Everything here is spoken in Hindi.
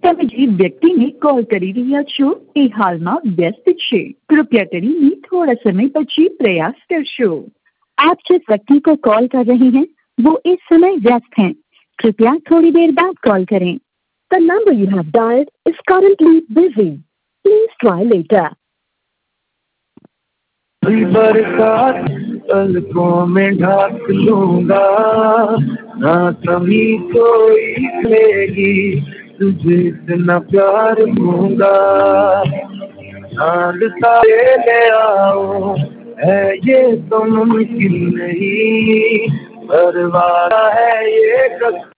તમે જે વ્યક્તિને કોલ કરી રહ્યા છો એ હાલમાં વ્યસ્ત છે. कृपया કરીને थोड़ा समय પછી प्रयास करशो. आप जिस व्यक्ति को कॉल कर रहे हैं वो इस समय व्यस्त हैं. कृपया थोड़ी देर बाद कॉल करें. The number you have dialed is currently busy. Please try later. बरसात पलकों में ढाक लूंगा, ना कभी कोई लेगी, तुझे इतना प्यार दूंगा. चांद तारे ले आओ, है ये तो मुमकिन नहीं, पर वादा है ये